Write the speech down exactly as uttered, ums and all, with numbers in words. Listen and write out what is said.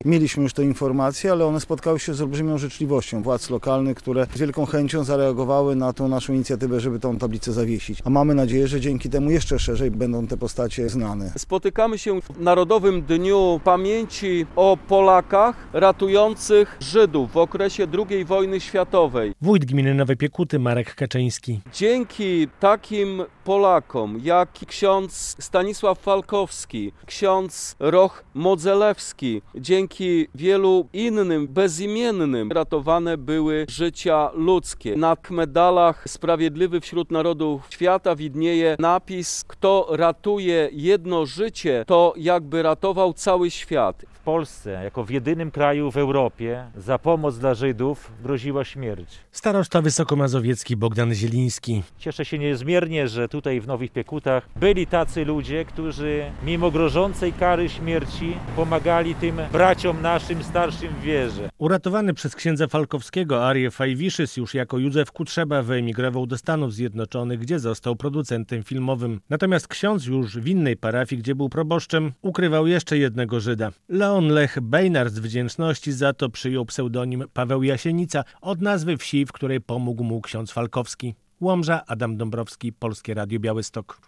Mieliśmy już te informacje, ale one spotkały się z olbrzymią życzliwością władz lokalnych, które z wielką chęcią zareagowały na tą naszą inicjatywę, żeby tą tablicę zawiesić. A mamy nadzieję, że dzięki temu jeszcze szerzej będą te postacie znane. Spotykamy się w Narodowym Dniu Pamięci o Polakach ratujących Żydów w okresie drugiej wojny światowej. Wójt gminy Nowe Piekuty Marek Kaczyński. Dzięki takim Polakom jak ksiądz Stanisław Falkowski, ksiądz Roch Modzelewski, dzięki wielu innym bezimiennym ratowane były życia ludzkie. Na medalach Sprawiedliwy wśród Narodów Świata widnieje napis: kto ratuje jedno życie, to jakby ratował cały świat. W Polsce, jako w jedynym kraju w Europie, za pomoc dla Żydów groziła śmierć. Starosta wysokomazowiecki Bogdan Zieliński. Cieszę się niezmiernie, że tutaj w Nowych Piekutach byli tacy ludzie, którzy mimo grożącej kary śmierci pomagali tym braciom naszym starszym w wierze. Uratowany przez księdza Falkowskiego Arię Fajwiszys już jako Józef Kutrzeba wyemigrował do Stanów Zjednoczonych, gdzie został producentem filmowym. Natomiast ksiądz już w innej parafii, gdzie był proboszczem, ukrywał jeszcze jednego Żyda. Leon Lech Bejnar z wdzięczności za to przyjął pseudonim Paweł Jasienica od nazwy wsi, w której pomógł mu ksiądz Falkowski. Łomża, Adam Dąbrowski, Polskie Radio Białystok.